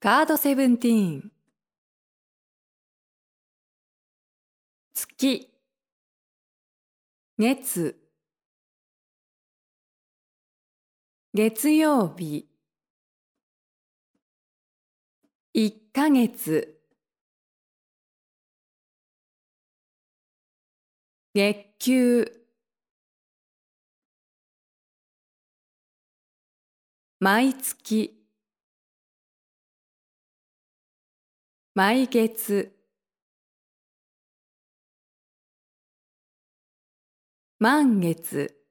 カード17。月、月、月曜日、1ヶ月、月給、毎月、毎月、満月。